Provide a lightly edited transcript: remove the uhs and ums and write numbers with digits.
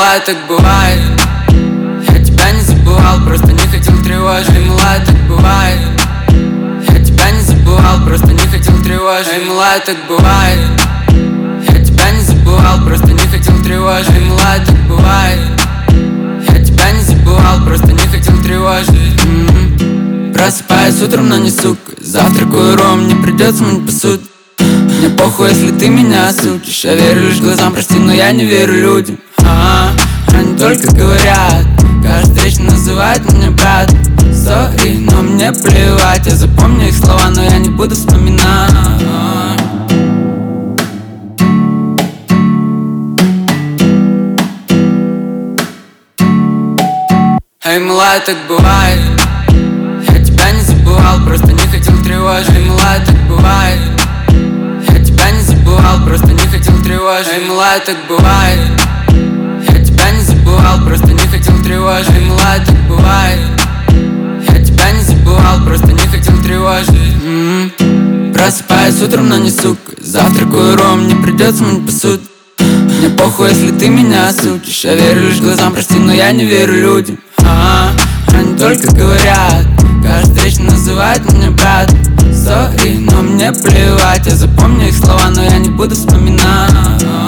милая, так бывает. Я тебя не забывал, просто не хотел тревожить. Эй, милая, так бывает. Я тебя не забывал, просто не хотел тревожить. Эй, милая, так бывает. Я тебя не забывал, просто не хотел тревожить. Эй, милая, так бывает. Я тебя не забывал, просто не хотел тревожить. Просыпаюсь утром, но не сука. Завтракаю ром, не придется мыть посуду. Мне похуй, если ты меня осудишь. Я верю лишь глазам, прости, но я не верю людям. Они только говорят, каждая встреча называет меня брат. Сори, но мне плевать. Я запомню их слова, но я не буду вспоминать. Эй, милая, так бывает. Я тебя не забывал, просто не хотел тревожить. Эй, милая, так бывает. Я тебя не забывал, просто не хотел тревожить. Эй, милая, так бывает. Я тебя не забывал, просто не хотел тревожить. Эй, милая, так бывает. Я тебя не забывал, просто не хотел тревожить. Просыпаюсь утром, но не сука. Завтракаю ром, не придется мыть посуду. Мне похуй, если ты меня осудишь. Я верю лишь глазам, прости, но я не верю людям. Они только говорят, каждая встреча называет меня брат. Сори, но мне плевать. Я запомню их слова, но я не буду вспоминать.